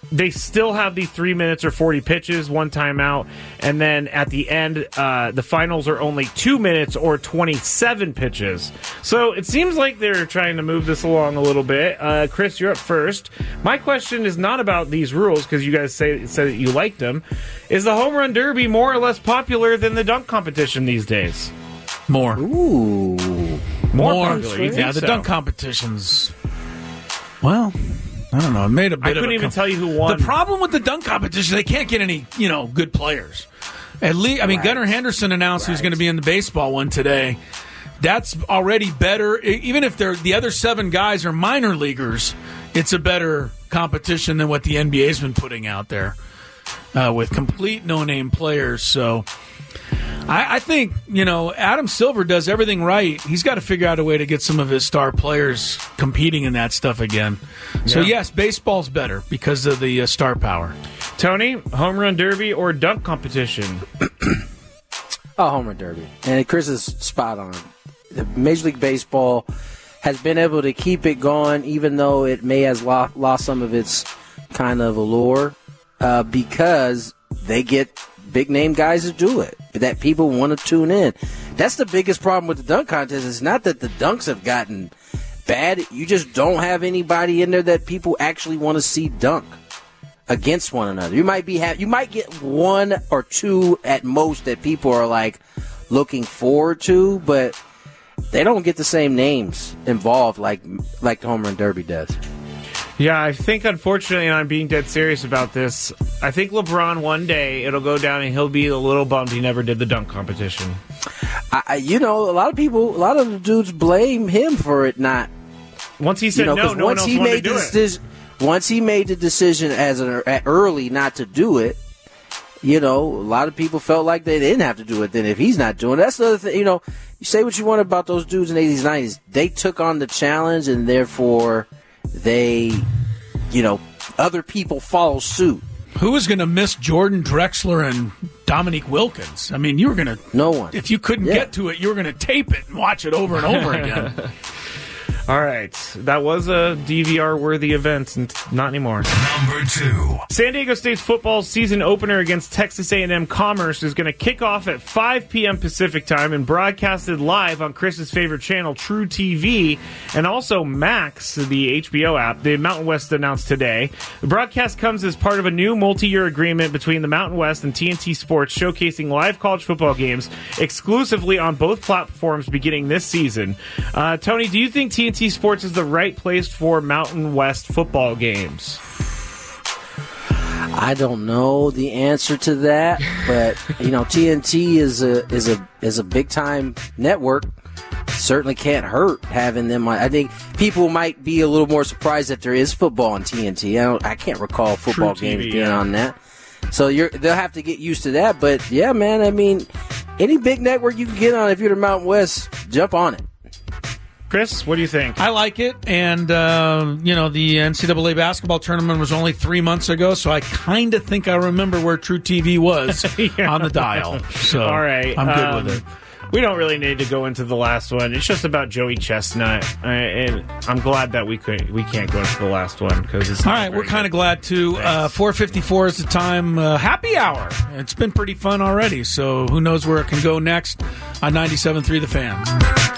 they still have the 3 minutes or 40 pitches, one timeout, and then at the end, the finals are only 2 minutes or 27 pitches. So it seems like they're trying to move this along a little bit. Chris, you're up first. My question is not about these rules, because you guys said that you liked them. Is the home run derby more or less popular than the dunk competition these days? More. Ooh. More popular. You think the so? dunk competitions. Well, I don't know. It made a bit. I couldn't even tell you who won. The problem with the dunk competition, they can't get any, good players. At least, Gunnar Henderson announced he was going to be in the baseball one today. That's already better. Even if the other 7 guys are minor leaguers, it's a better competition than what the NBA's been putting out there with complete no-name players. So I think, Adam Silver does everything right. He's got to figure out a way to get some of his star players competing in that stuff again. Yeah. So, yes, baseball's better because of the star power. Tony, home run derby or dunk competition? Home run derby. And Chris is spot on. The Major League Baseball has been able to keep it going, even though it may have lost some of its kind of allure, because they get big-name guys to do it, that people want to tune in. That's the biggest problem with the dunk contest. It's not that the dunks have gotten bad. You just don't have anybody in there that people actually want to see dunk against one another. You might get 1 or 2 at most that people are like looking forward to, but they don't get the same names involved like the home run derby does. Yeah, I think, unfortunately, and I'm being dead serious about this, I think LeBron one day, it'll go down and he'll be a little bummed he never did the dunk competition. A lot of the dudes blame him for it not. Once he said no one else wanted to do it. Once he made the decision early not to do it, a lot of people felt like they didn't have to do it then if he's not doing it. That's the other thing, you say what you want about those dudes in the 80s, 90s. They took on the challenge and therefore they, other people follow suit. Who was going to miss Jordan Drexler and Dominique Wilkins? You were going to... No one. If you couldn't get to it, you were going to tape it and watch it over and over again. All right. That was a DVR-worthy event, and not anymore. Number 2. San Diego State's football season opener against Texas A&M Commerce is going to kick off at 5 p.m. Pacific time and broadcasted live on Chris's favorite channel, True TV, and also Max, the HBO app. The Mountain West announced today. The broadcast comes as part of a new multi-year agreement between the Mountain West and TNT Sports, showcasing live college football games exclusively on both platforms beginning this season. Tony, do you think TNT Sports is the right place for Mountain West football games? I don't know the answer to that, but TNT is a big time network. Certainly can't hurt having them on. I think people might be a little more surprised that there is football on TNT. I can't recall football games being on that. So they'll have to get used to that. But yeah, man, any big network you can get on if you're the Mountain West, jump on it. Chris, what do you think? I like it, and the NCAA basketball tournament was only 3 months ago, so I kind of think I remember where True TV was on the dial. So all right, I'm good with it. We don't really need to go into the last one. It's just about Joey Chestnut, and I'm glad that we can't go into the last one because it's all right. We're kind of glad too. 4:54 is the time. Happy hour. It's been pretty fun already. So who knows where it can go next on 97.3 The Fan.